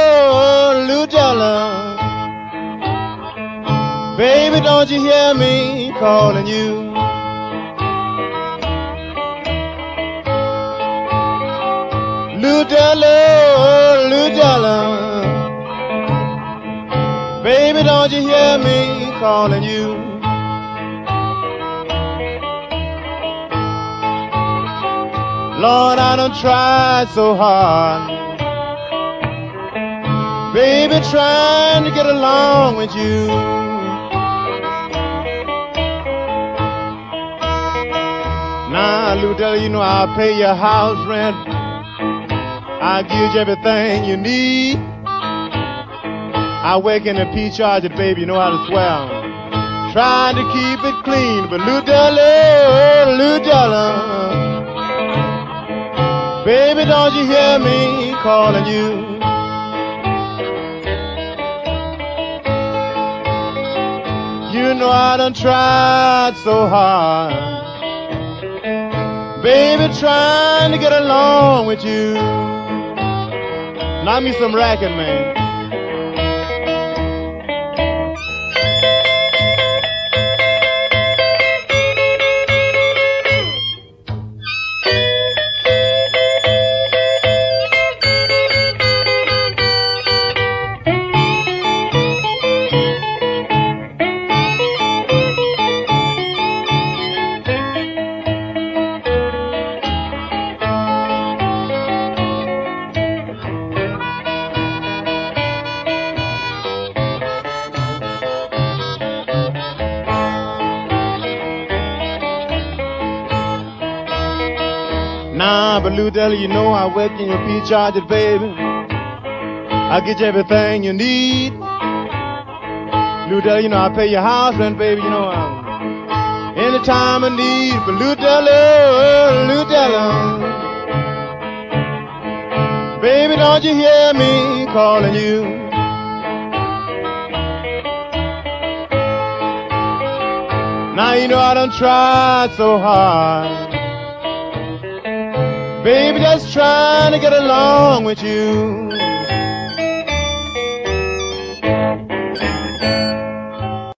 Ludella. Baby, don't you hear me calling you? Ludella, Ludella. Baby, don't you hear me calling you? Lord, I done tried so hard, baby, trying to get along with you. Now, Ludella, you know I'll pay your house rent, I'll give you everything you need. I work in a peach orchard, baby, you know how to swell. Trying to keep it clean, but Ludella, Ludella. Baby, don't you hear me calling you? You know I done tried so hard, baby, trying to get along with you. Knock me some racket, man. Nah, but Ludella, you know I work in your peach orchard, baby. I'll get you everything you need. Ludella, you know I pay your house rent, baby. You know anytime I need. But Ludella, Ludella, baby, don't you hear me calling you? Now you know I done tried so hard, baby, just trying to get along with you.